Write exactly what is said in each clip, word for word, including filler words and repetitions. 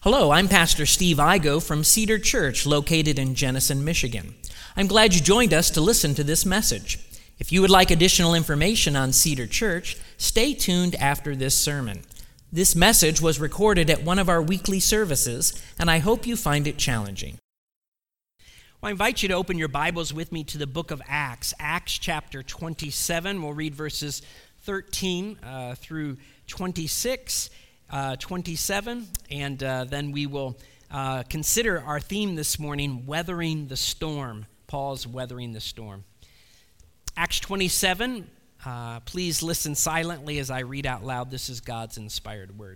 Hello, I'm Pastor Steve Igo from Cedar Church, located in Jenison, Michigan. I'm glad you joined us to listen to this message. If you would like additional information on Cedar Church, stay tuned after this sermon. This message was recorded at one of our weekly services, and I hope you find it challenging. Well, I invite you to open your Bibles with me to the book of Acts, Acts chapter twenty-seven. We'll read verses thirteen uh, through twenty-six. Uh, twenty-seven, and uh, then we will uh, consider our theme this morning, Weathering the Storm. Paul's Weathering the Storm. Acts twenty-seven, uh, please listen silently as I read out loud. This is God's inspired word.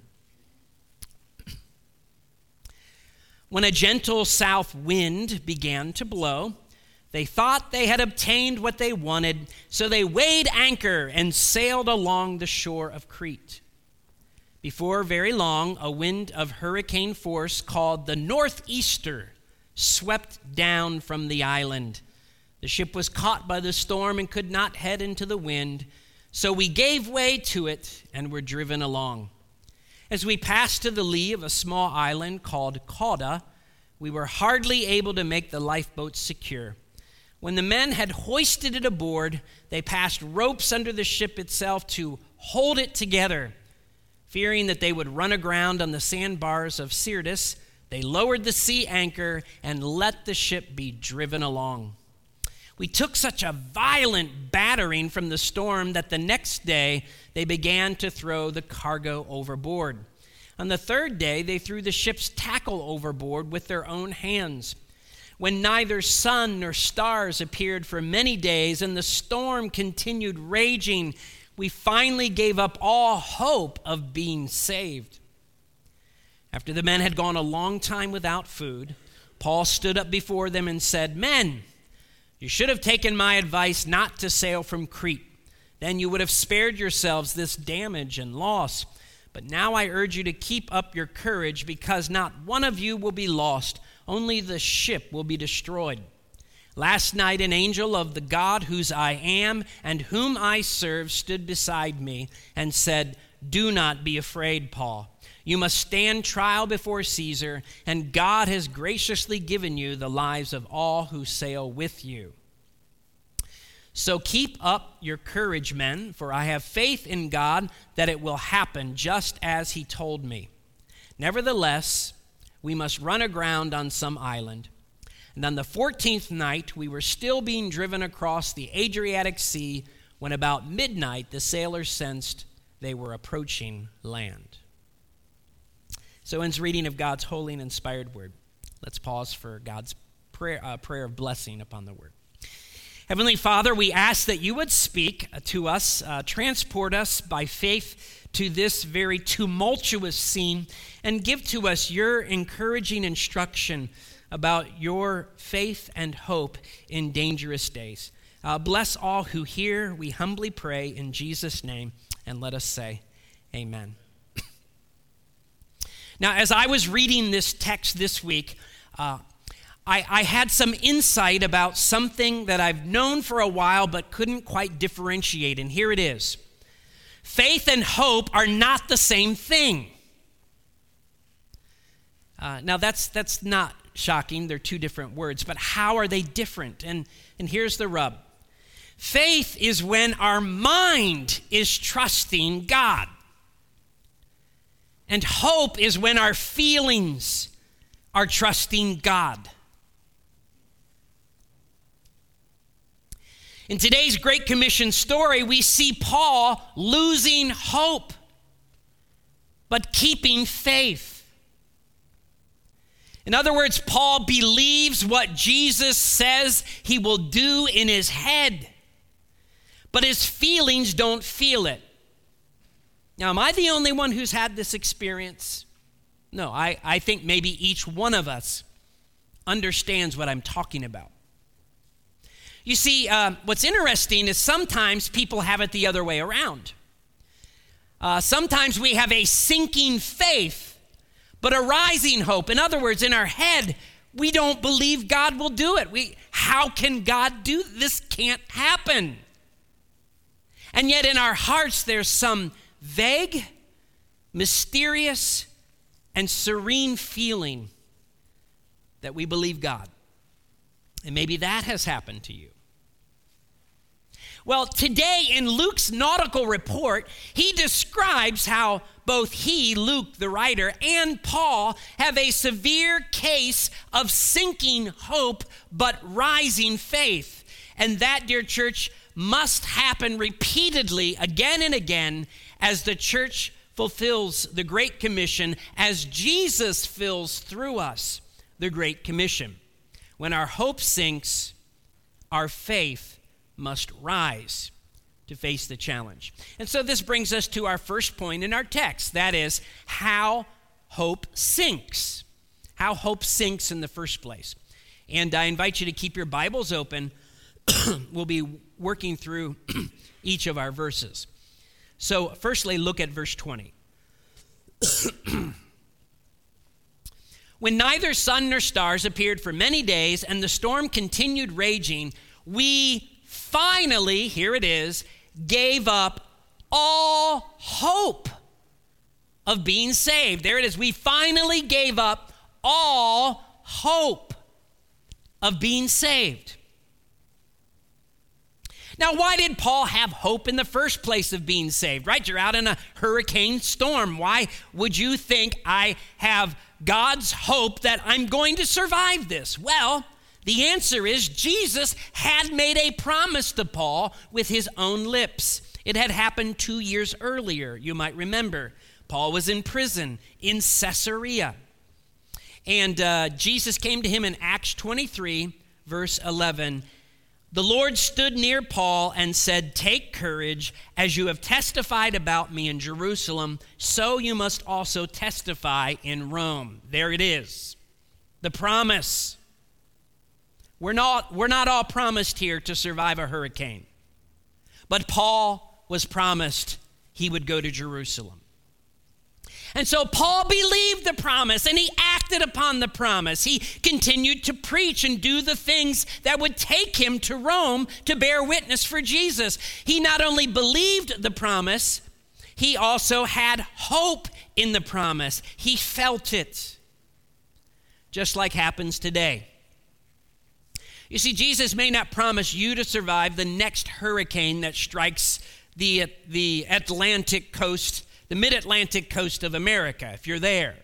When a gentle south wind began to blow, they thought they had obtained what they wanted, so they weighed anchor and sailed along the shore of Crete. Before very long, a wind of hurricane force called the Northeaster swept down from the island. The ship was caught by the storm and could not head into the wind, so we gave way to it and were driven along. As we passed to the lee of a small island called Cauda, we were hardly able to make the lifeboat secure. When the men had hoisted it aboard, they passed ropes under the ship itself to hold it together. Fearing that they would run aground on the sandbars of Syrtis, they lowered the sea anchor and let the ship be driven along. We took such a violent battering from the storm that the next day they began to throw the cargo overboard. On the third day, they threw the ship's tackle overboard with their own hands. When neither sun nor stars appeared for many days and the storm continued raging, we finally gave up all hope of being saved. After the men had gone a long time without food, Paul stood up before them and said, "Men, you should have taken my advice not to sail from Crete. Then you would have spared yourselves this damage and loss. But now I urge you to keep up your courage, because not one of you will be lost, only the ship will be destroyed. Last night, an angel of the God whose I am and whom I serve stood beside me and said, 'Do not be afraid, Paul. You must stand trial before Caesar, and God has graciously given you the lives of all who sail with you. So keep up your courage, men, for I have faith in God that it will happen just as he told me. Nevertheless, we must run aground on some island.' And on the fourteenth night, we were still being driven across the Adriatic Sea when about midnight the sailors sensed they were approaching land." So ends reading of God's holy and inspired word. Let's pause for God's prayer, uh, prayer of blessing upon the word. Heavenly Father, we ask that you would speak to us, uh, transport us by faith to this very tumultuous scene, and give to us your encouraging instruction about your faith and hope in dangerous days. Uh, bless all who hear, we humbly pray in Jesus' name, and let us say amen. Now, as I was reading this text this week, uh, I, I had some insight about something that I've known for a while but couldn't quite differentiate, and here it is. Faith and hope are not the same thing. Uh, now, that's that's not shocking. They're two different words, but how are they different? And, and here's the rub. Faith is when our mind is trusting God. And hope is when our feelings are trusting God. In today's Great Commission story, we see Paul losing hope, but keeping faith. In other words, Paul believes what Jesus says he will do in his head, but his feelings don't feel it. Now, am I the only one who's had this experience? No, I, I think maybe each one of us understands what I'm talking about. You see, uh, what's interesting is sometimes people have it the other way around. Uh, sometimes we have a sinking faith, but a rising hope. In other words, in our head, we don't believe God will do it. We, how can God do this? Can't happen. And yet in our hearts, there's some vague, mysterious, and serene feeling that we believe God. And maybe that has happened to you. Well, today in Luke's nautical report, he describes how both he, Luke, the writer, and Paul have a severe case of sinking hope but rising faith. And that, dear church, must happen repeatedly again and again as the church fulfills the Great Commission, as Jesus fills through us the Great Commission. When our hope sinks, our faith must rise to face the challenge. And so this brings us to our first point in our text. That is how hope sinks. How hope sinks in the first place. And I invite you to keep your Bibles open. We'll be working through each of our verses. So firstly, look at verse twenty. When neither sun nor stars appeared for many days and the storm continued raging, we finally, here it is, gave up all hope of being saved. There it is. We finally gave up all hope of being saved. Now, why did Paul have hope in the first place of being saved, right? You're out in a hurricane storm. Why would you think I have God's hope that I'm going to survive this? Well, the answer is Jesus had made a promise to Paul with his own lips. It had happened two years earlier, you might remember. Paul was in prison in Caesarea. And uh, Jesus came to him in Acts twenty-three, verse eleven. The Lord stood near Paul and said, "Take courage, as you have testified about me in Jerusalem, so you must also testify in Rome." There it is, the promise. We're not, we're not all promised here to survive a hurricane. But Paul was promised he would go to Jerusalem. And so Paul believed the promise and he acted upon the promise. He continued to preach and do the things that would take him to Rome to bear witness for Jesus. He not only believed the promise, he also had hope in the promise. He felt it, just like happens today. You see, Jesus may not promise you to survive the next hurricane that strikes the, the Atlantic coast, the mid-Atlantic coast of America, if you're there.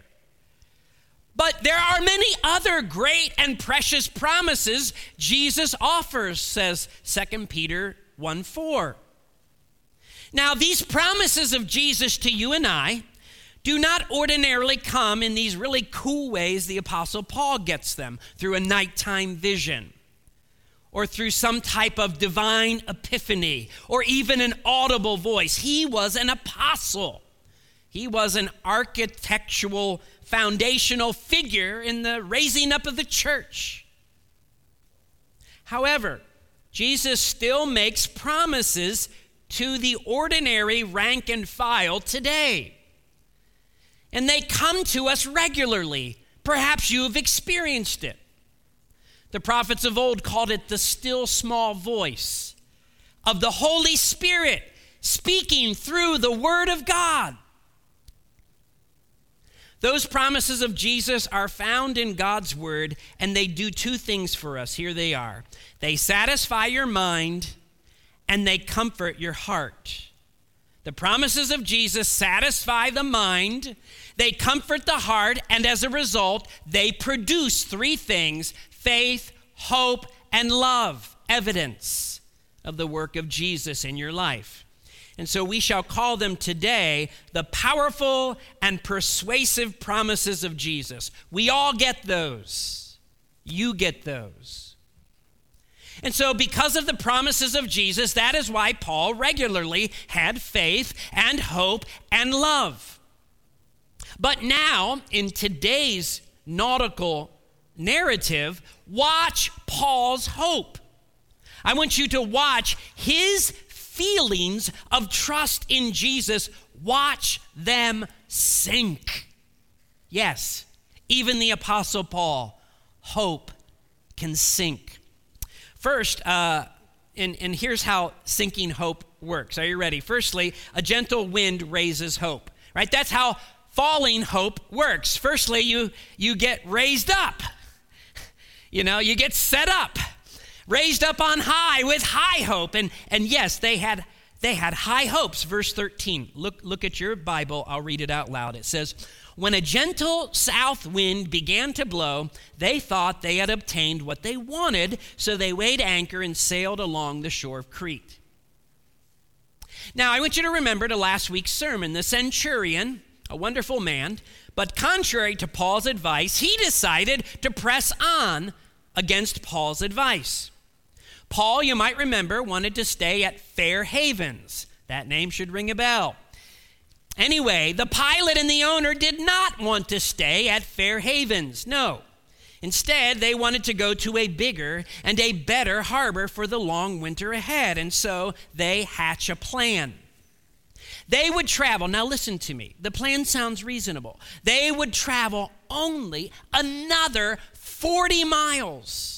But there are many other great and precious promises Jesus offers, says Second Peter one four. Now, these promises of Jesus to you and I do not ordinarily come in these really cool ways the Apostle Paul gets them, through a nighttime vision, or through some type of divine epiphany, or even an audible voice. He was an apostle. He was an architectural, foundational figure in the raising up of the church. However, Jesus still makes promises to the ordinary rank and file today. And they come to us regularly. Perhaps you have experienced it. The prophets of old called it the still small voice of the Holy Spirit speaking through the Word of God. Those promises of Jesus are found in God's Word, and they do two things for us. Here they are. They satisfy your mind, and they comfort your heart. The promises of Jesus satisfy the mind, they comfort the heart, and as a result, they produce three things: faith, hope, and love, evidence of the work of Jesus in your life. And so we shall call them today the powerful and persuasive promises of Jesus. We all get those. You get those. And so because of the promises of Jesus, that is why Paul regularly had faith and hope and love. But now, in today's nautical narrative, watch Paul's hope. I want you to watch his feelings of trust in Jesus. Watch them sink. Yes, even the Apostle Paul, hope can sink. First, uh, and, and here's how sinking hope works. Are you ready? Firstly, a gentle wind raises hope, right? That's how falling hope works. Firstly, you, you get raised up. You know, you get set up, raised up on high with high hope. And, and yes, they had they had high hopes. Verse thirteen, look, look at your Bible. I'll read it out loud. It says, when a gentle south wind began to blow, they thought they had obtained what they wanted, so they weighed anchor and sailed along the shore of Crete. Now, I want you to remember to last week's sermon, the centurion, a wonderful man, but contrary to Paul's advice, he decided to press on against Paul's advice. Paul, you might remember, wanted to stay at Fair Havens. That name should ring a bell. Anyway, the pilot and the owner did not want to stay at Fair Havens. No. Instead, they wanted to go to a bigger and a better harbor for the long winter ahead, and so they hatch a plan. They would travel, now listen to me, the plan sounds reasonable. They would travel only another forty miles.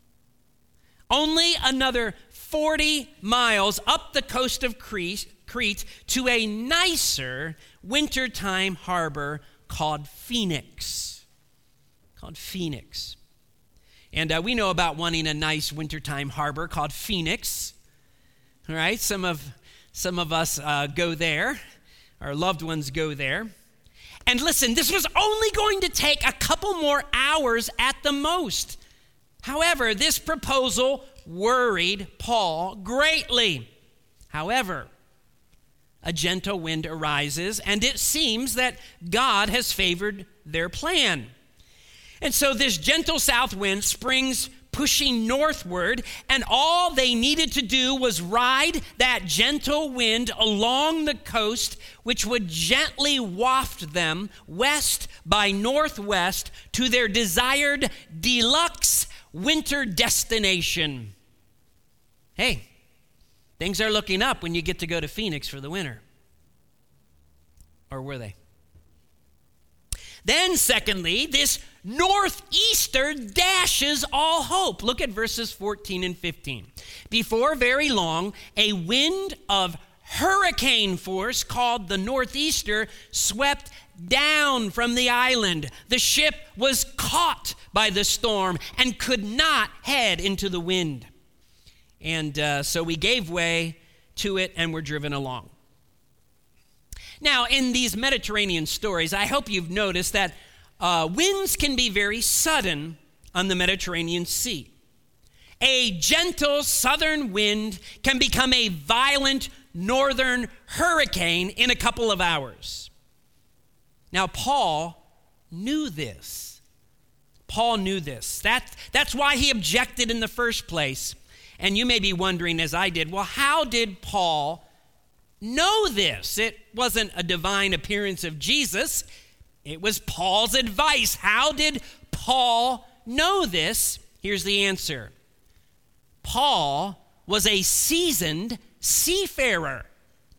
Only another forty miles up the coast of Crete, Crete to a nicer wintertime harbor called Phoenix. Called Phoenix. And uh, we know about wanting a nice wintertime harbor called Phoenix. All right, some of, some of us uh, go there. Our loved ones go there. And listen, this was only going to take a couple more hours at the most. However, this proposal worried Paul greatly. However, a gentle wind arises, and it seems that God has favored their plan. And so this gentle south wind springs pushing northward, and all they needed to do was ride that gentle wind along the coast, which would gently waft them west by northwest to their desired deluxe winter destination. Hey, things are looking up when you get to go to Phoenix for the winter. Or were they? Then, secondly, this northeaster dashes all hope. Look at verses fourteen and fifteen. Before very long, a wind of hurricane force called the northeaster swept down from the island. The ship was caught by the storm and could not head into the wind. And uh, so we gave way to it and were driven along. Now, in these Mediterranean stories, I hope you've noticed that uh, winds can be very sudden on the Mediterranean Sea. A gentle southern wind can become a violent northern hurricane in a couple of hours. Now, Paul knew this. Paul knew this. That, that's why he objected in the first place. And you may be wondering, as I did, well, how did Paul know this? It wasn't a divine appearance of Jesus. It was Paul's advice. How did Paul know this? Here's the answer. Paul was a seasoned seafarer.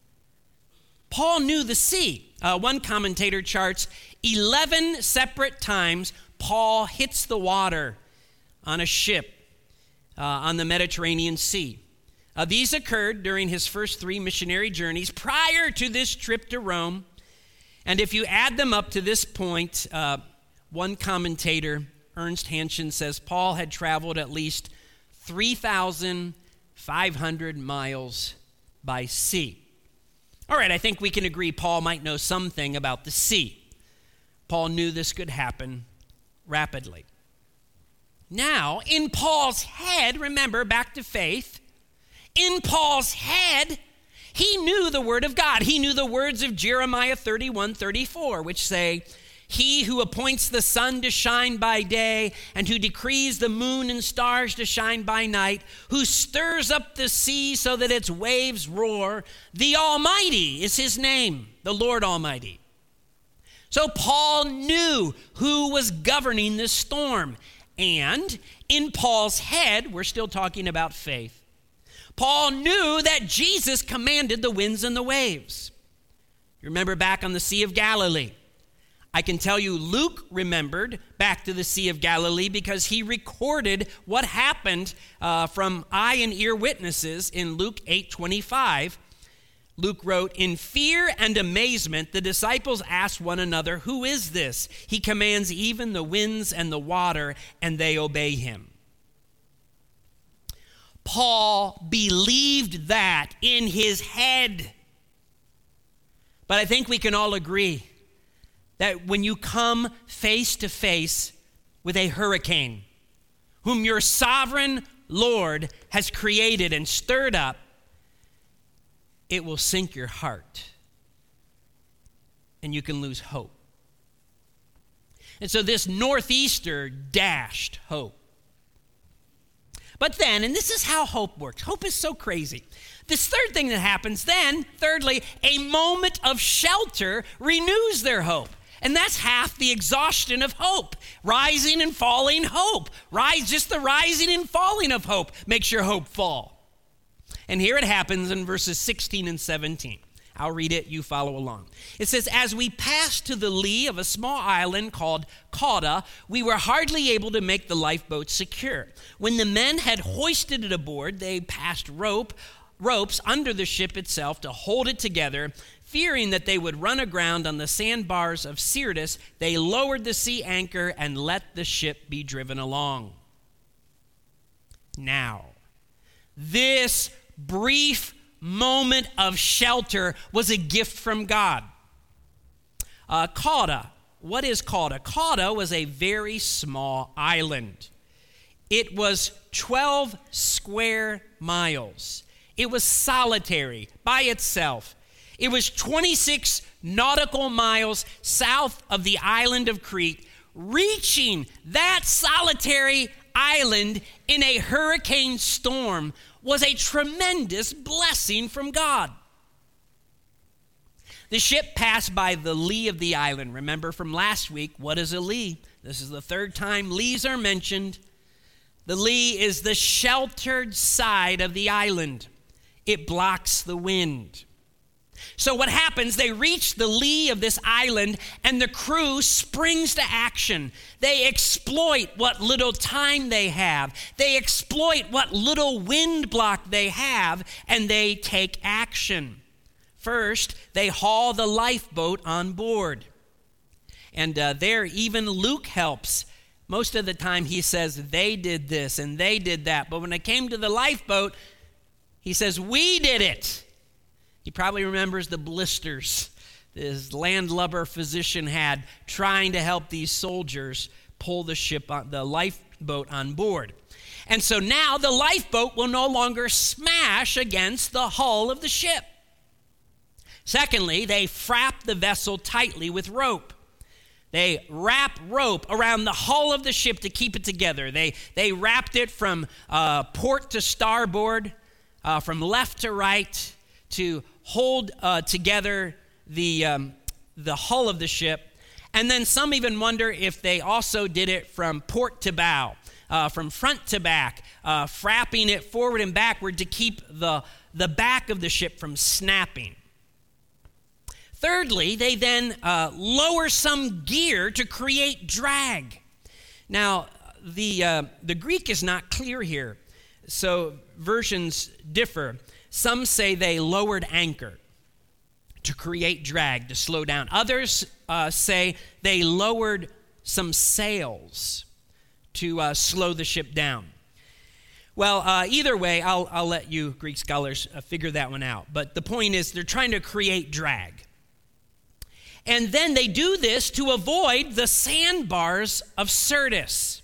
Paul knew the sea. Uh, one commentator charts eleven separate times Paul hits the water on a ship uh, on the Mediterranean Sea. Uh, these occurred during his first three missionary journeys prior to this trip to Rome. And if you add them up to this point, uh, one commentator, Ernst Hanschen, says Paul had traveled at least three thousand five hundred miles by sea. All right, I think we can agree Paul might know something about the sea. Paul knew this could happen rapidly. Now, in Paul's head, remember, back to faith, in Paul's head, he knew the word of God. He knew the words of Jeremiah thirty-one thirty-four, which say, "He who appoints the sun to shine by day and who decrees the moon and stars to shine by night, who stirs up the sea so that its waves roar, the Almighty is his name, the Lord Almighty." So Paul knew who was governing this storm. And in Paul's head, we're still talking about faith, Paul knew that Jesus commanded the winds and the waves. You remember back on the Sea of Galilee. I can tell you Luke remembered back to the Sea of Galilee because he recorded what happened uh, from eye and ear witnesses in Luke eight twenty-five. Luke wrote, "In fear and amazement, the disciples asked one another, 'Who is this? He commands even the winds and the water, and they obey him.'" Paul believed that in his head. But I think we can all agree that when you come face to face with a hurricane, whom your sovereign Lord has created and stirred up, it will sink your heart, and you can lose hope. And so this northeaster dashed hope. But then, and this is how hope works. Hope is so crazy. This third thing that happens then, thirdly, a moment of shelter renews their hope. And that's half the exhaustion of hope. Rising and falling hope. Rise, just the rising and falling of hope makes your hope fall. And here it happens in verses sixteen and seventeen. I'll read it, you follow along. It says, "As we passed to the lee of a small island called Cauda, we were hardly able to make the lifeboat secure. When the men had hoisted it aboard, they passed rope, ropes under the ship itself to hold it together. Fearing that they would run aground on the sandbars of Syrtis, they lowered the sea anchor and let the ship be driven along." Now, this brief moment of shelter was a gift from God. Uh, Cauda, what is Cauda? Cauda was a very small island. It was twelve square miles. It was solitary by itself. It was twenty-six nautical miles south of the island of Crete. Reaching that solitary island in a hurricane storm was a tremendous blessing from God. The ship passed by the lee of the island. Remember from last week, what is a lee? This is the third time lees are mentioned. The lee is the sheltered side of the island. It blocks the wind. So what happens, they reach the lee of this island and the crew springs to action. They exploit what little time they have. They exploit what little wind block they have, and they take action. First, they haul the lifeboat on board. And uh, there, even Luke helps. Most of the time he says they did this and they did that. But when it came to the lifeboat, he says, we did it. He probably remembers the blisters this landlubber physician had trying to help these soldiers pull the ship, on, the lifeboat on board. And so now the lifeboat will no longer smash against the hull of the ship. Secondly, they frap the vessel tightly with rope. They wrap rope around the hull of the ship to keep it together. They, they wrapped it from uh, port to starboard, uh, from left to right, to hold uh, together the, um, the hull of the ship. And then some even wonder if they also did it from port to bow, uh, from front to back, uh, frapping it forward and backward to keep the, the back of the ship from snapping. Thirdly, they then uh, lower some gear to create drag. Now, the, uh, the Greek is not clear here, so versions differ. Some say they lowered anchor to create drag, to slow down. Others uh, say they lowered some sails to uh, slow the ship down. Well, uh, either way, I'll, I'll let you Greek scholars uh, figure that one out. But the point is they're trying to create drag. And then they do this to avoid the sandbars of Syrtis.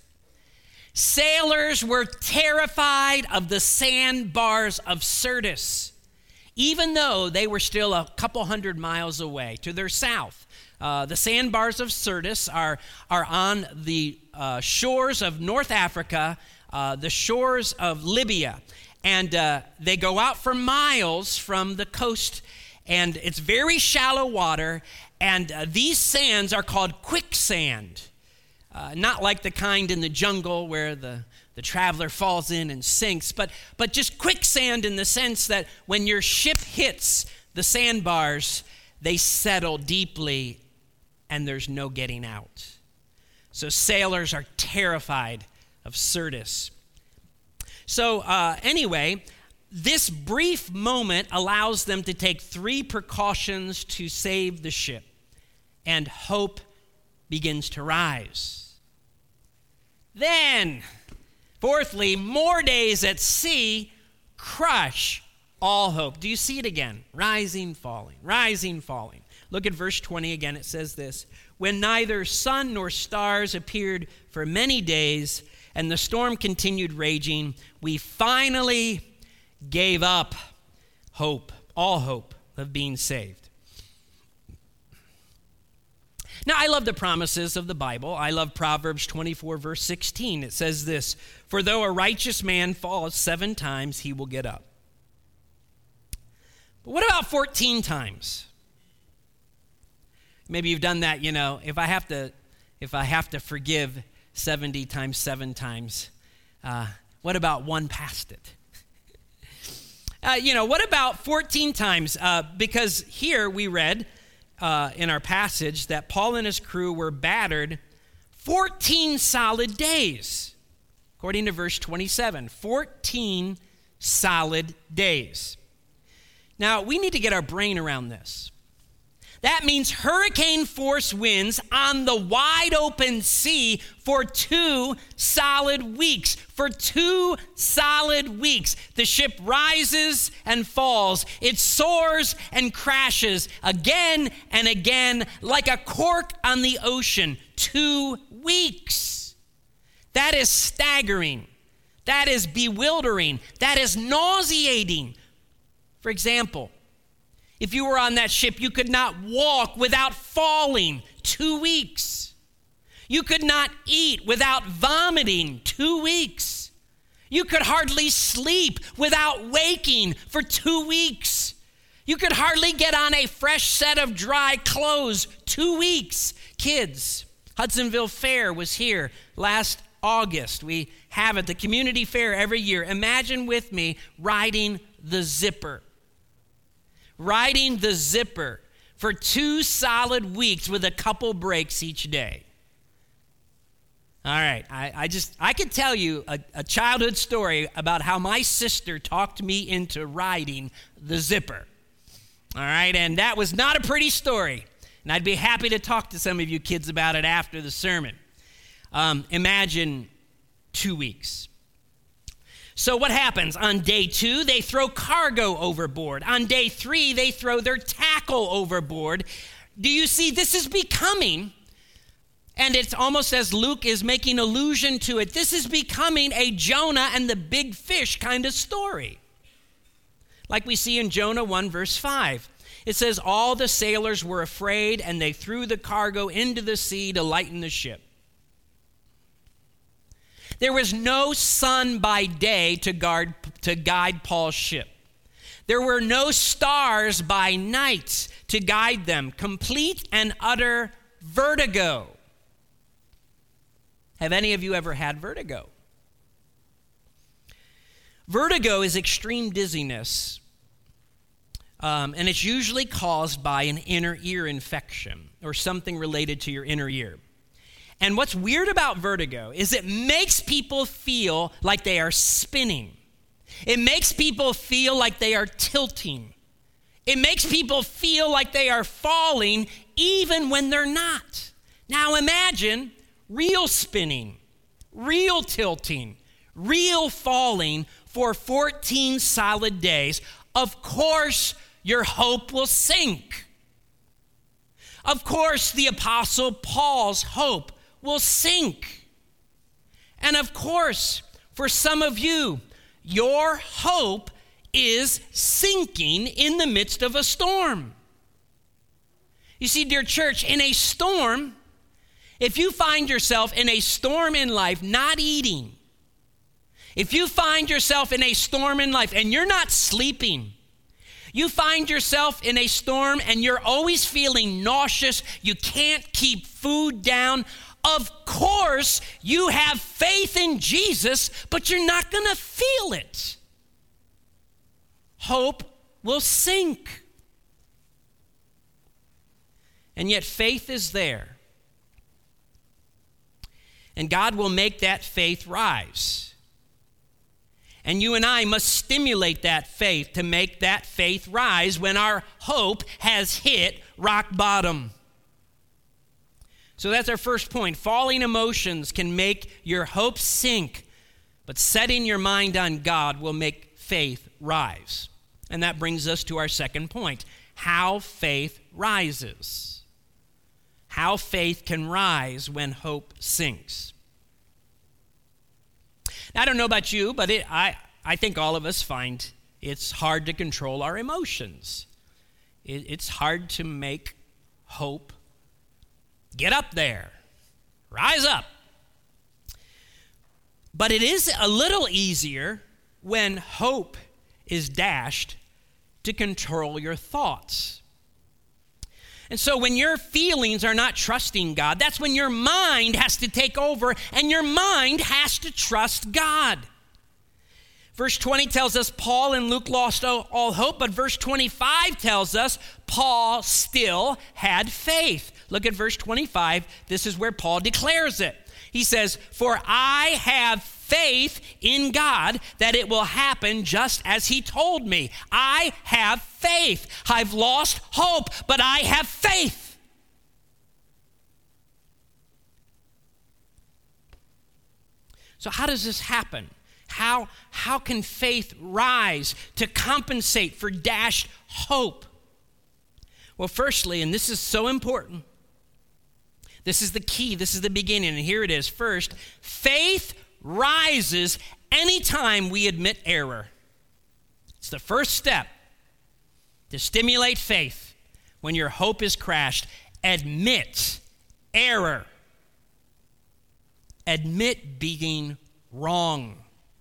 Sailors were terrified of the sandbars of Syrtis, even though they were still a couple hundred miles away to their south. Uh, the sandbars of Syrtis are, are on the uh, shores of North Africa, uh, the shores of Libya. And uh, they go out for miles from the coast, and it's very shallow water. And uh, these sands are called quicksand, uh, not like the kind in the jungle where the, the traveler falls in and sinks, but, but just quicksand in the sense that when your ship hits the sandbars, they settle deeply and there's no getting out. So sailors are terrified of Syrtis. So uh, anyway, this brief moment allows them to take three precautions to save the ship, and hope begins to rise. Then, fourthly, more days at sea crush all hope. Do you see it again? Rising, falling, rising, falling. Look at verse twenty again. It says this: when neither sun nor stars appeared for many days, and the storm continued raging, we finally gave up hope, all hope of being saved. Now, I love the promises of the Bible. I love Proverbs twenty-four, verse sixteen. It says this: for though a righteous man falls seven times, he will get up. But what about fourteen times? Maybe you've done that, you know, if I have to, if I have to forgive seventy times seven times, uh, what about one past it? uh, you know, what about fourteen times? Uh, because here we read uh, in our passage that Paul and his crew were battered fourteen solid days, according to verse twenty-seven, fourteen solid days. Now, we need to get our brain around this. That means hurricane force winds on the wide open sea for two solid weeks. For two solid weeks. The ship rises and falls. It soars and crashes again and again like a cork on the ocean. Two weeks. That is staggering. That is bewildering. That is nauseating. For example, if you were on that ship, you could not walk without falling. Two weeks. You could not eat without vomiting. Two weeks. You could hardly sleep without waking for two weeks. You could hardly get on a fresh set of dry clothes. Two weeks. Kids, Hudsonville Fair was here last August. We have it, the community fair every year. Imagine with me riding the zipper. Riding the zipper for two solid weeks with a couple breaks each day. All right, I, I just, I could tell you a, a childhood story about how my sister talked me into riding the zipper. All right, and that was not a pretty story. And I'd be happy to talk to some of you kids about it after the sermon. Um, imagine two weeks. So what happens? On day two, they throw cargo overboard. On day three, they throw their tackle overboard. Do you see, this is becoming, and it's almost as Luke is making allusion to it, this is becoming a Jonah and the big fish kind of story. Like we see in Jonah one, verse five. It says, all the sailors were afraid, and they threw the cargo into the sea to lighten the ship. There was no sun by day to guard to guide Paul's ship. There were no stars by night to guide them. Complete and utter vertigo. Have any of you ever had vertigo? Vertigo is extreme dizziness, um, and it's usually caused by an inner ear infection or something related to your inner ear. And what's weird about vertigo is it makes people feel like they are spinning. It makes people feel like they are tilting. It makes people feel like they are falling even when they're not. Now imagine real spinning, real tilting, real falling for fourteen solid days. Of course, your hope will sink. Of course, the Apostle Paul's hope will sink. And of course, for some of you, your hope is sinking in the midst of a storm. You see, dear church, in a storm, if you find yourself in a storm in life not eating, if you find yourself in a storm in life and you're not sleeping, you find yourself in a storm and you're always feeling nauseous, you can't keep food down, of course, you have faith in Jesus, but you're not going to feel it. Hope will sink. And yet faith is there. And God will make that faith rise. And you and I must stimulate that faith to make that faith rise when our hope has hit rock bottom. So that's our first point. Falling emotions can make your hope sink, but setting your mind on God will make faith rise. And that brings us to our second point, how faith rises. How faith can rise when hope sinks. Now, I don't know about you, but it, I, I think all of us find it's hard to control our emotions. It, it's hard to make hope get up there, rise up. But it is a little easier when hope is dashed to control your thoughts. And so when your feelings are not trusting God, that's when your mind has to take over, and your mind has to trust God. Verse twenty tells us Paul and Luke lost all, all hope, but verse twenty-five tells us Paul still had faith. Look at verse twenty-five. This is where Paul declares it. He says, "For I have faith in God that it will happen just as he told me." I have faith. I've lost hope, but I have faith. So how does this happen? How, how can faith rise to compensate for dashed hope? Well, firstly, and this is so important, this is the key, this is the beginning, and here it is. First, faith rises anytime we admit error. It's the first step to stimulate faith. When your hope is crashed, admit error. Admit being wrong.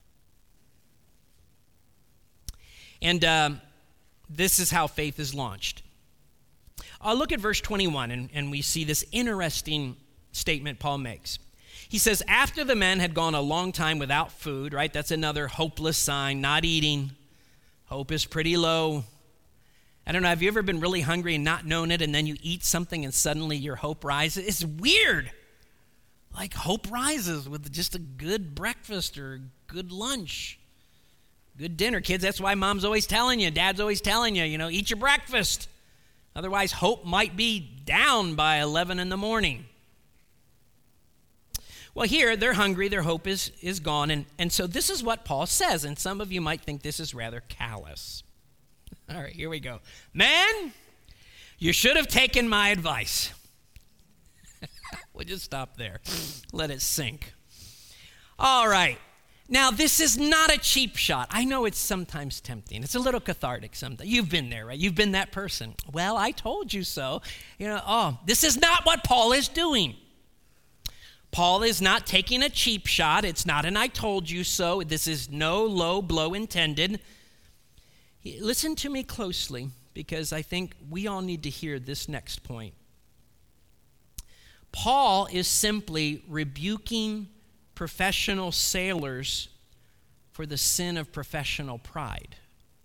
And um, this is how faith is launched. Uh, look at verse twenty-one, and, and we see this interesting statement Paul makes. He says, after the men had gone a long time without food, right? That's another hopeless sign, not eating. Hope is pretty low. I don't know, have you ever been really hungry and not known it, and then you eat something and suddenly your hope rises? It's weird. Like hope rises with just a good breakfast or a good lunch. Good dinner, kids. That's why mom's always telling you, dad's always telling you, you know, eat your breakfast. Otherwise, hope might be down by eleven in the morning. Well, here, they're hungry, their hope is, is gone, and, and so this is what Paul says, and some of you might think this is rather callous. All right, here we go. Man, you should have taken my advice. We'll just stop there. Let it sink. All right. Now, this is not a cheap shot. I know it's sometimes tempting. It's a little cathartic sometimes. You've been there, right? You've been that person. Well, I told you so. You know, oh, this is not what Paul is doing. Paul is not taking a cheap shot. It's not an I told you so. This is no low blow intended. Listen to me closely, because I think we all need to hear this next point. Paul is simply rebuking professional sailors for the sin of professional pride.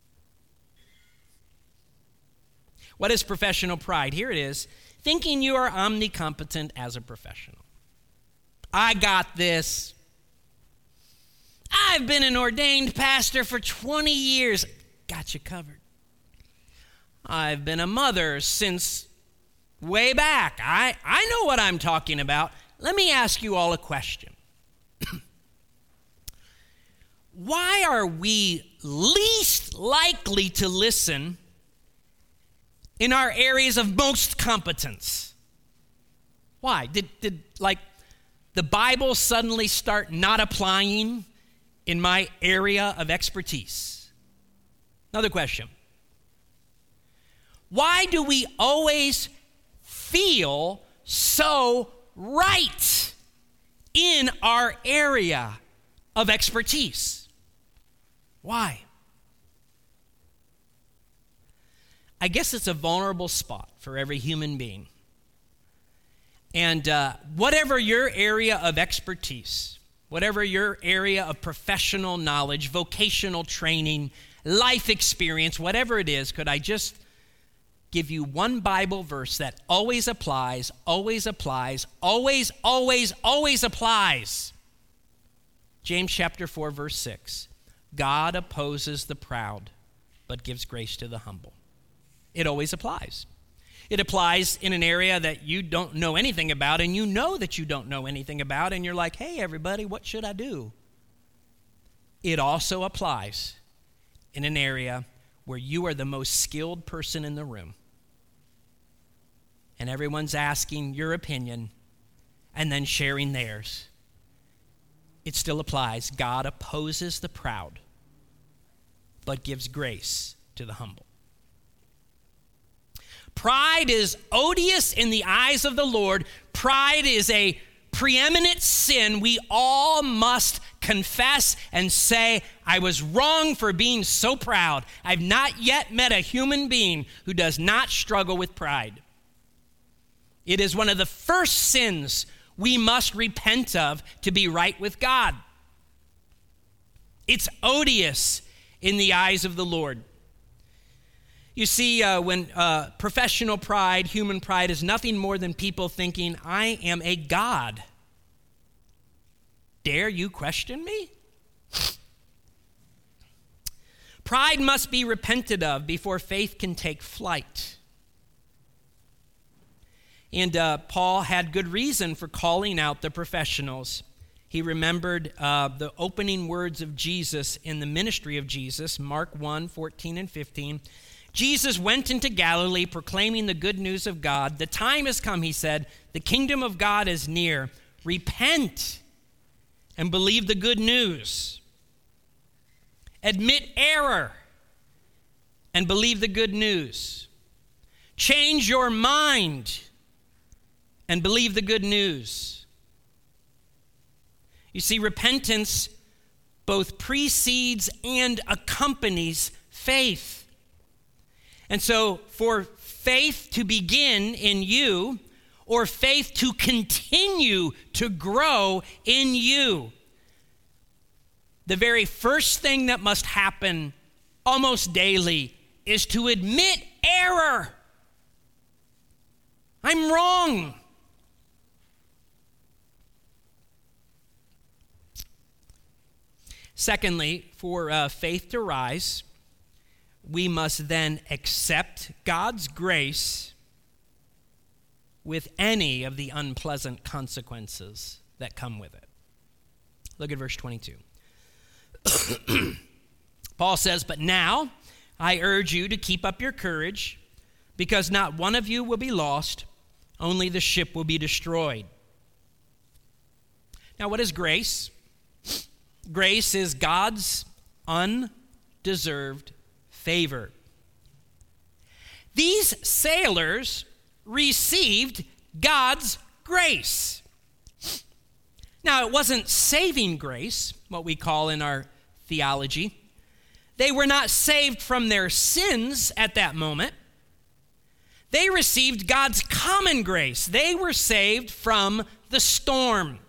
What is professional pride? Here it is. Thinking you are omnicompetent as a professional. I got this. I've been an ordained pastor for twenty years. Got you covered. I've been a mother since way back. I, I know what I'm talking about. Let me ask you all a question. Why are we least likely to listen in our areas of most competence? Why? Did, did like the Bible suddenly start not applying in my area of expertise? Another question. Why do we always feel so right in our area of expertise? Why? I guess it's a vulnerable spot for every human being. And uh, whatever your area of expertise, whatever your area of professional knowledge, vocational training, life experience, whatever it is, could I just give you one Bible verse that always applies, always applies, always, always, always applies? James chapter four, verse six. God opposes the proud, but gives grace to the humble. It always applies. It applies in an area that you don't know anything about, and you know that you don't know anything about, and you're like, hey, everybody, what should I do? It also applies in an area where you are the most skilled person in the room, and everyone's asking your opinion and then sharing theirs. It still applies. God opposes the proud, but gives grace to the humble. Pride is odious in the eyes of the Lord. Pride is a preeminent sin we all must confess and say, I was wrong for being so proud. I've not yet met a human being who does not struggle with pride. It is one of the first sins we must repent of to be right with God. It's odious in the eyes of the Lord. You see, uh, when uh, professional pride, human pride, is nothing more than people thinking, I am a god. Dare you question me? Pride must be repented of before faith can take flight. And uh, Paul had good reason for calling out the professionals. He remembered uh, the opening words of Jesus in the ministry of Jesus, Mark one, fourteen and fifteen. Jesus went into Galilee proclaiming the good news of God. The time has come, he said. The kingdom of God is near. Repent and believe the good news. Admit error and believe the good news. Change your mind and believe the good news. You see, repentance both precedes and accompanies faith. And so for faith to begin in you, or faith to continue to grow in you, the very first thing that must happen almost daily is to admit error. I'm wrong. Secondly, for uh, faith to rise, we must then accept God's grace with any of the unpleasant consequences that come with it. Look at verse twenty-two. Paul says, but now I urge you to keep up your courage, because not one of you will be lost, only the ship will be destroyed. Now, what is grace? Grace is God's undeserved favor. These sailors received God's grace. Now, it wasn't saving grace, what we call in our theology. They were not saved from their sins at that moment. They received God's common grace. They were saved from the storm.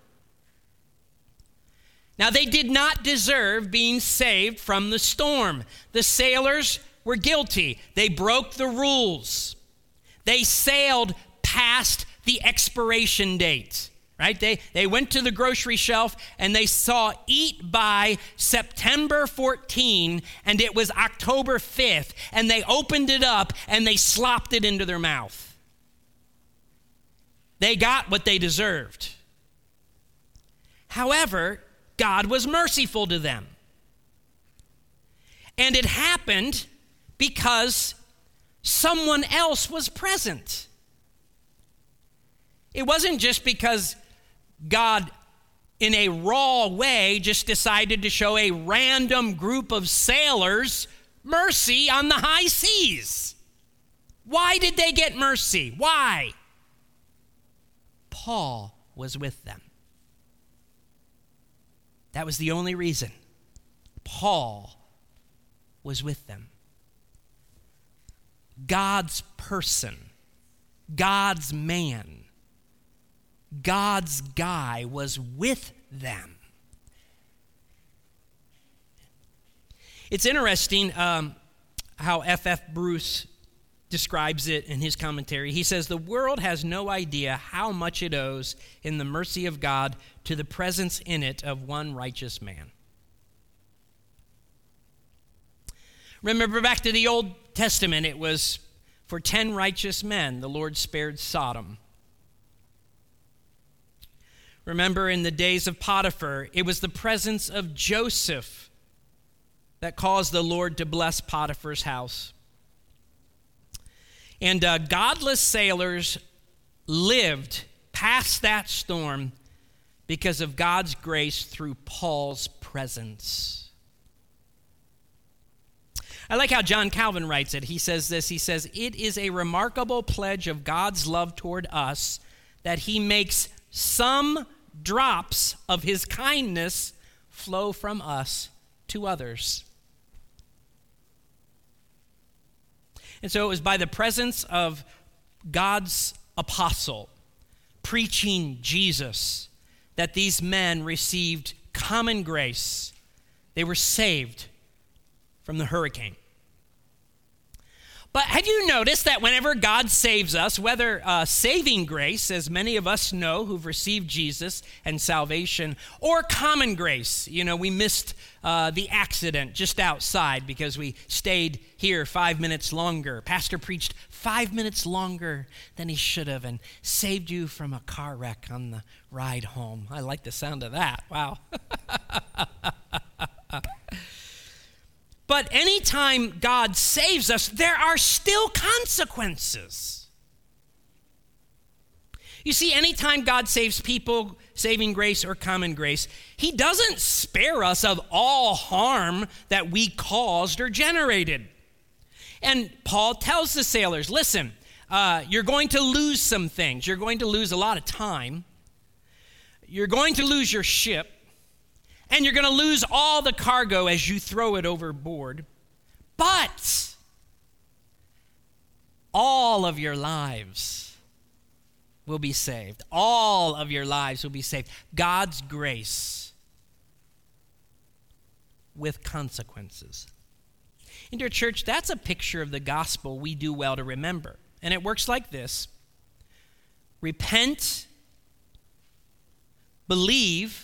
Now, they did not deserve being saved from the storm. The sailors were guilty. They broke the rules. They sailed past the expiration date, right? They, they went to the grocery shelf and they saw eat by September fourteenth, and it was October fifth, and they opened it up and they slopped it into their mouth. They got what they deserved. However, God was merciful to them. And it happened because someone else was present. It wasn't just because God, in a raw way, just decided to show a random group of sailors mercy on the high seas. Why did they get mercy? Why? Paul was with them. That was the only reason. Paul was with them. God's person, God's man, God's guy was with them. It's interesting um, how F F Bruce describes it in his commentary. He says, the world has no idea how much it owes in the mercy of God to the presence in it of one righteous man. Remember back to the Old Testament, it was for ten righteous men the Lord spared Sodom. Remember in the days of Potiphar, it was the presence of Joseph that caused the Lord to bless Potiphar's house. And uh, godless sailors lived past that storm because of God's grace through Paul's presence. I like how John Calvin writes it. He says this, he says, "It is a remarkable pledge of God's love toward us that he makes some drops of his kindness flow from us to others." And so it was by the presence of God's apostle preaching Jesus that these men received common grace. They were saved from the hurricane. But have you noticed that whenever God saves us, whether uh, saving grace, as many of us know who've received Jesus and salvation, or common grace, you know, we missed uh, the accident just outside because we stayed here five minutes longer. Pastor preached five minutes longer than he should have and saved you from a car wreck on the ride home. I like the sound of that. Wow. But anytime God saves us, there are still consequences. You see, anytime God saves people, saving grace or common grace, he doesn't spare us of all harm that we caused or generated. And Paul tells the sailors, listen, uh, you're going to lose some things. You're going to lose a lot of time. You're going to lose your ship. And you're going to lose all the cargo as you throw it overboard. But all of your lives will be saved. All of your lives will be saved. God's grace with consequences. And dear church, that's a picture of the gospel we do well to remember. And it works like this. Repent, believe,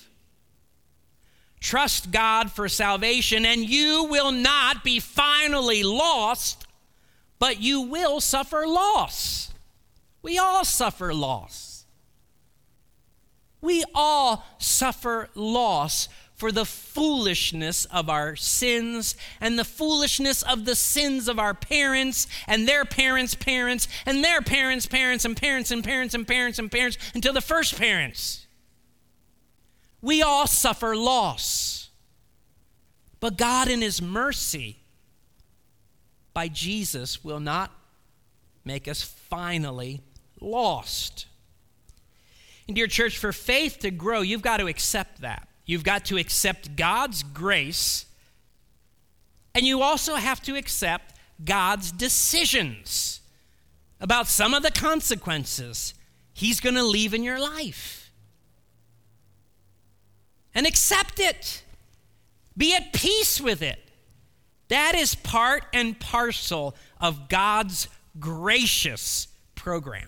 trust God for salvation, and you will not be finally lost, but you will suffer loss. We all suffer loss. We all suffer loss for the foolishness of our sins and the foolishness of the sins of our parents and their parents' parents and their parents' parents and parents and parents and parents and parents until the first parents. We all suffer loss. But God in his mercy by Jesus will not make us finally lost. And dear church, for faith to grow, you've got to accept that. You've got to accept God's grace, and you also have to accept God's decisions about some of the consequences he's going to leave in your life. And accept it. Be at peace with it. That is part and parcel of God's gracious program.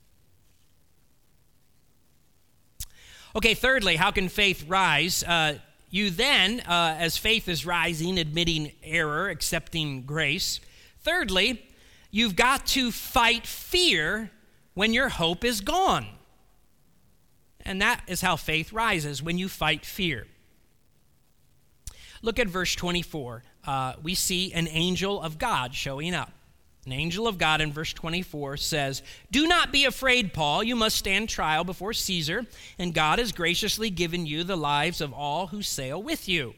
Okay, thirdly, how can faith rise? Uh, you then, uh, as faith is rising, admitting error, accepting grace. Thirdly, you've got to fight fear when your hope is gone. And that is how faith rises, when you fight fear. Look at verse twenty-four. Uh, we see an angel of God showing up. An angel of God in verse twenty-four says, "Do not be afraid, Paul. You must stand trial before Caesar, and God has graciously given you the lives of all who sail with you."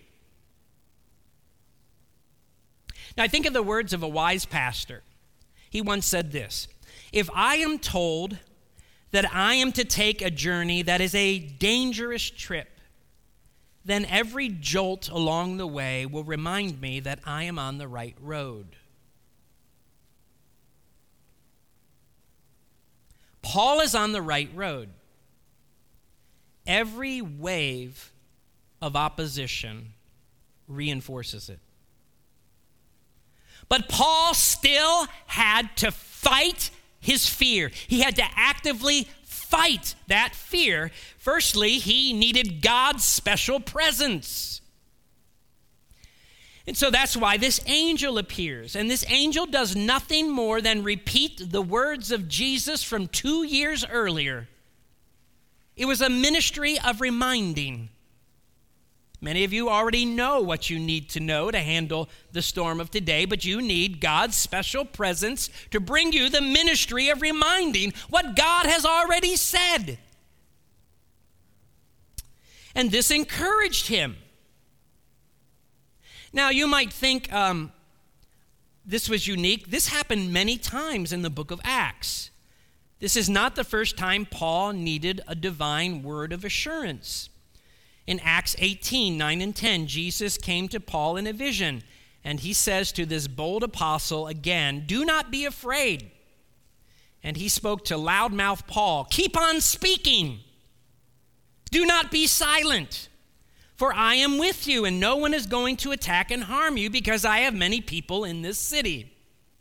Now, I think of the words of a wise pastor. He once said this, "If I am told that I am to take a journey that is a dangerous trip, then every jolt along the way will remind me that I am on the right road." Paul is on the right road. Every wave of opposition reinforces it. But Paul still had to fight his fear. He had to actively fight that fear. Firstly, he needed God's special presence. And so that's why this angel appears. And this angel does nothing more than repeat the words of Jesus from two years earlier. It was a ministry of reminding. Many of you already know what you need to know to handle the storm of today, but you need God's special presence to bring you the ministry of reminding what God has already said. And this encouraged him. Now, you might think um, this was unique. This happened many times in the book of Acts. This is not the first time Paul needed a divine word of assurance. In Acts eighteen, nine and ten, Jesus came to Paul in a vision, and he says to this bold apostle again, "Do not be afraid." And he spoke to loudmouth Paul, "Keep on speaking. Do not be silent. For I am with you, and no one is going to attack and harm you, because I have many people in this city."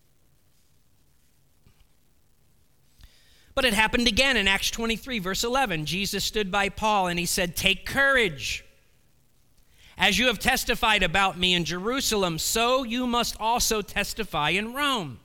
But it happened again in Acts twenty-three, verse eleven. Jesus stood by Paul, and he said, "Take courage. As you have testified about me in Jerusalem, so you must also testify in Rome."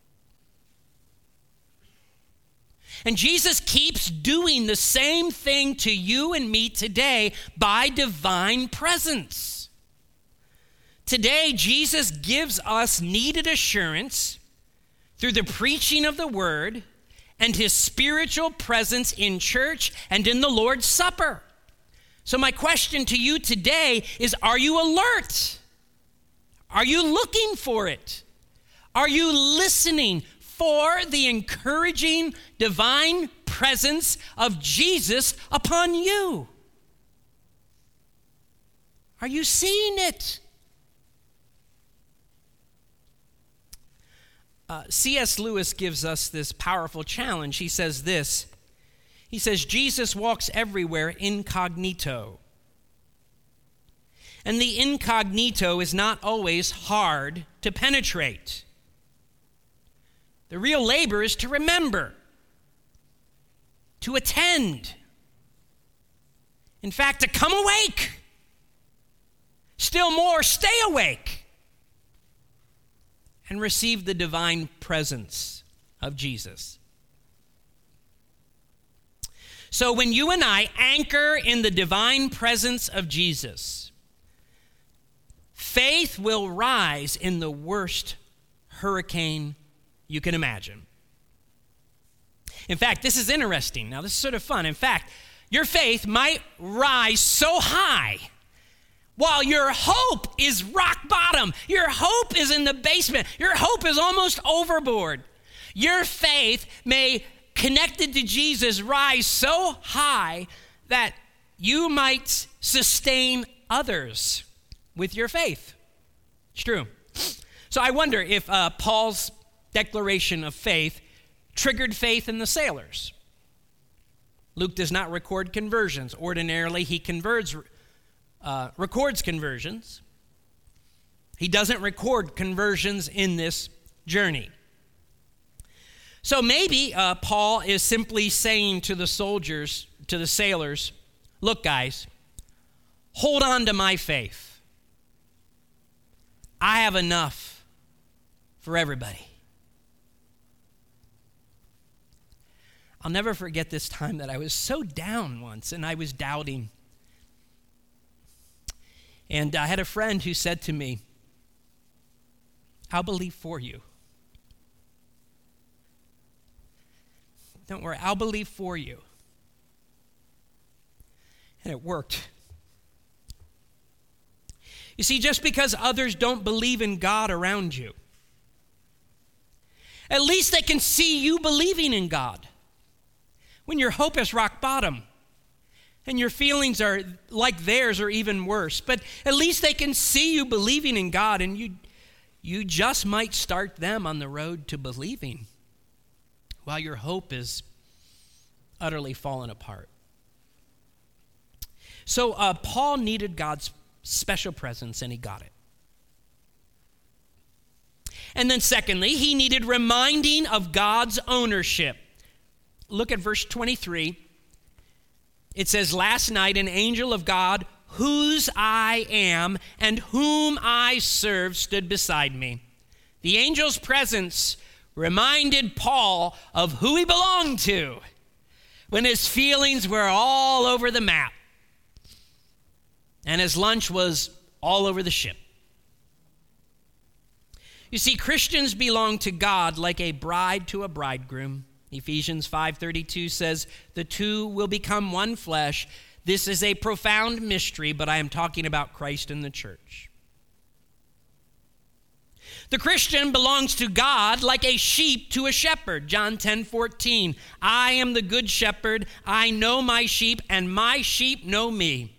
And Jesus keeps doing the same thing to you and me today by divine presence. Today, Jesus gives us needed assurance through the preaching of the word and his spiritual presence in church and in the Lord's Supper. So my question to you today is, are you alert? Are you looking for it? Are you listening for the encouraging divine presence of Jesus upon you? Are you seeing it? Uh, C S Lewis gives us this powerful challenge. He says this. He says, Jesus walks everywhere incognito. And the incognito is not always hard to penetrate. The real labor is to remember, to attend. In fact, to come awake. Still more, stay awake. And receive the divine presence of Jesus. So when you and I anchor in the divine presence of Jesus, faith will rise in the worst hurricane you can imagine. In fact, this is interesting. Now, this is sort of fun. In fact, your faith might rise so high while your hope is rock bottom. Your hope is in the basement. Your hope is almost overboard. Your faith may, connected to Jesus, rise so high that you might sustain others with your faith. It's true. So I wonder if uh, Paul's declaration of faith triggered faith in the sailors. Luke does not record conversions. Ordinarily, he converts Uh, records conversions. He doesn't record conversions in this journey. So maybe uh, Paul is simply saying to the soldiers, to the sailors, look, guys, hold on to my faith. I have enough for everybody. I'll never forget this time that I was so down once and I was doubting. And I had a friend who said to me, I'll believe for you. Don't worry, I'll believe for you. And it worked. You see, just because others don't believe in God around you, at least they can see you believing in God. When your hope is rock bottom, and your feelings are like theirs or even worse. But at least they can see you believing in God, and you, you just might start them on the road to believing while your hope is utterly fallen apart. So uh, Paul needed God's special presence, and he got it. And then secondly, he needed reminding of God's ownership. Look at verse twenty-three. It says, last night an angel of God whose I am and whom I serve stood beside me. The angel's presence reminded Paul of who he belonged to when his feelings were all over the map and his lunch was all over the ship. You see, Christians belong to God like a bride to a bridegroom. Ephesians five thirty-two says, the two will become one flesh. This is a profound mystery, but I am talking about Christ and the church. The Christian belongs to God like a sheep to a shepherd. John ten fourteen, I am the good shepherd. I know my sheep, and my sheep know me.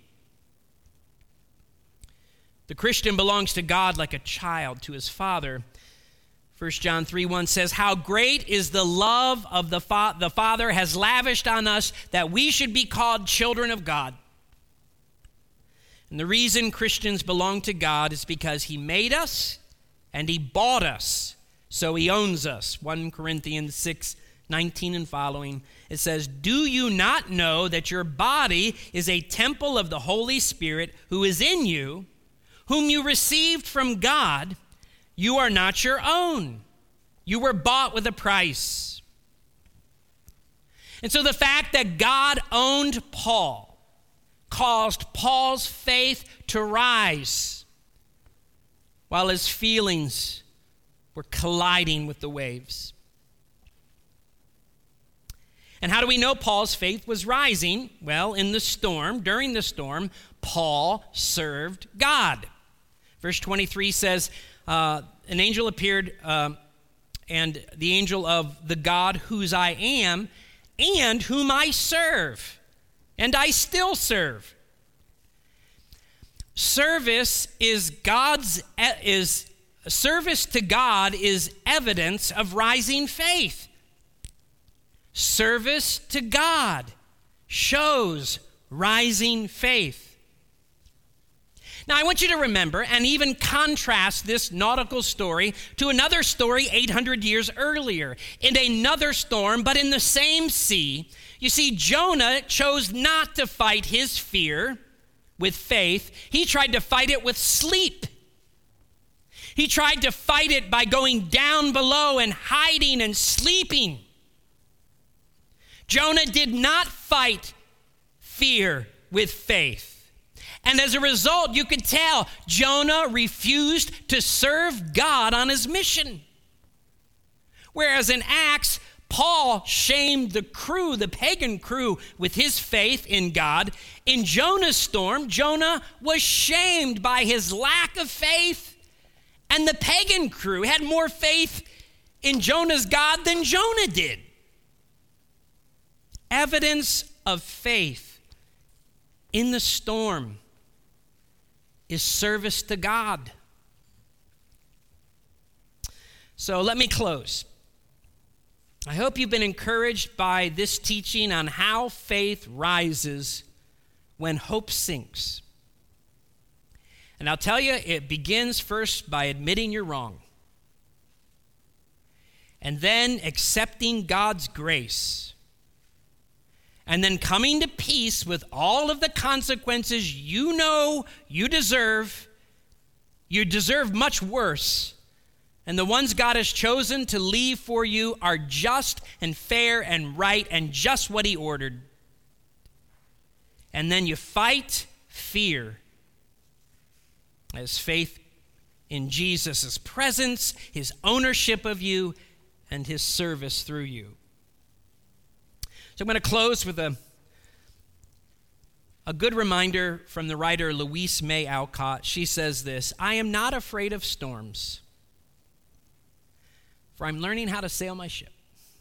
The Christian belongs to God like a child to his father. First John three one says, how great is the love of the, fa- the Father has lavished on us that we should be called children of God. And the reason Christians belong to God is because he made us and he bought us, so he owns us. First Corinthians six nineteen and following, it says, do you not know that your body is a temple of the Holy Spirit who is in you, whom you received from God? You are not your own. You were bought with a price. And so the fact that God owned Paul caused Paul's faith to rise while his feelings were colliding with the waves. And how do we know Paul's faith was rising? Well, in the storm, during the storm, Paul served God. Verse twenty-three says, uh, an angel appeared, uh, and the angel of the God whose I am, and whom I serve, and I still serve. Service is God's is service to God is evidence of rising faith. Service to God shows rising faith. Now, I want you to remember and even contrast this nautical story to another story eight hundred years earlier. In another storm, but in the same sea, you see, Jonah chose not to fight his fear with faith. He tried to fight it with sleep. He tried to fight it by going down below and hiding and sleeping. Jonah did not fight fear with faith. And as a result, you could tell Jonah refused to serve God on his mission. Whereas in Acts, Paul shamed the crew, the pagan crew, with his faith in God. In Jonah's storm, Jonah was shamed by his lack of faith. And the pagan crew had more faith in Jonah's God than Jonah did. Evidence of faith in the storm is service to God. So let me close. I hope you've been encouraged by this teaching on how faith rises when hope sinks. And I'll tell you, it begins first by admitting you're wrong, and then accepting God's grace, and then coming to peace with all of the consequences you know you deserve. You deserve much worse. And the ones God has chosen to leave for you are just and fair and right and just what he ordered. And then you fight fear as faith in Jesus' presence, his ownership of you, and his service through you. So I'm going to close with a, a good reminder from the writer Louise May Alcott. She says this, I am not afraid of storms, for I'm learning how to sail my ship.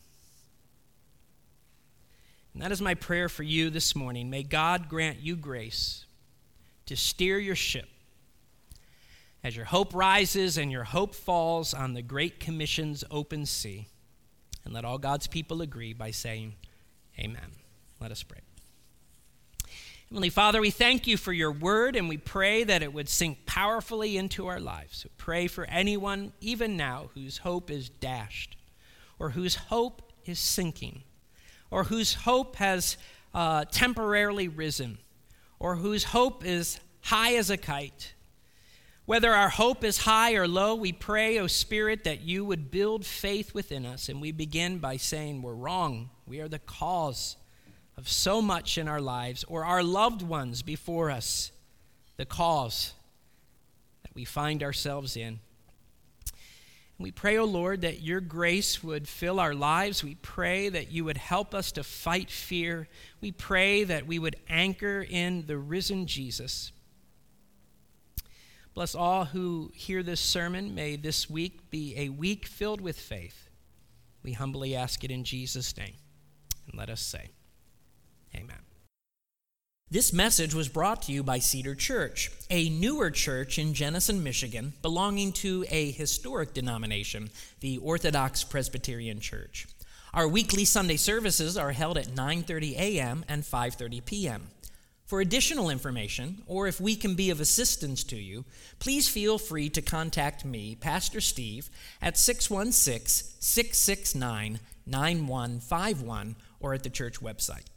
And that is my prayer for you this morning. May God grant you grace to steer your ship as your hope rises and your hope falls on the Great Commission's open sea. And let all God's people agree by saying, amen. Let us pray. Heavenly Father, we thank you for your word, and we pray that it would sink powerfully into our lives. We pray for anyone, even now, whose hope is dashed, or whose hope is sinking, or whose hope has uh, temporarily risen, or whose hope is high as a kite. Whether our hope is high or low, we pray, O Spirit, that you would build faith within us. And we begin by saying we're wrong. We are the cause of so much in our lives, or our loved ones before us, the cause that we find ourselves in. We pray, O Lord, that your grace would fill our lives. We pray that you would help us to fight fear. We pray that we would anchor in the risen Jesus. Bless all who hear this sermon. May this week be a week filled with faith. We humbly ask it in Jesus' name. And let us say, amen. This message was brought to you by Cedar Church, a newer church in Jenison, Michigan, belonging to a historic denomination, the Orthodox Presbyterian Church. Our weekly Sunday services are held at nine thirty a.m. and five thirty p.m. For additional information, or if we can be of assistance to you, please feel free to contact me, Pastor Steve, at six one six, six six nine, nine one five one or at the church website.